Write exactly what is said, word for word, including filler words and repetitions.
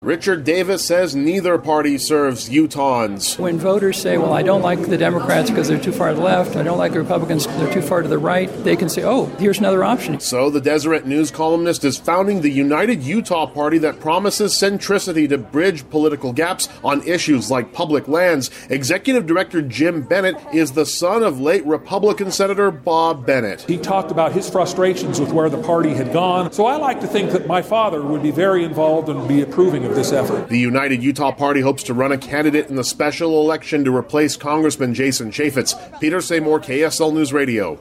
Richard Davis says neither party serves Utahns. When voters say, well, I don't like the Democrats because they're too far to the left, I don't like the Republicans because they're too far to the right, they can say, oh, here's another option. So the Deseret News columnist is founding the United Utah Party that promises centricity to bridge political gaps on issues like public lands. Executive Director Jim Bennett is the son of late Republican Senator Bob Bennett. He talked about his frustrations with where the party had gone. So I like to think that my father would be very involved and be approving of this effort. The United Utah Party hopes to run a candidate in the special election to replace Congressman Jason Chaffetz. Peter Seymour, K S L News Radio.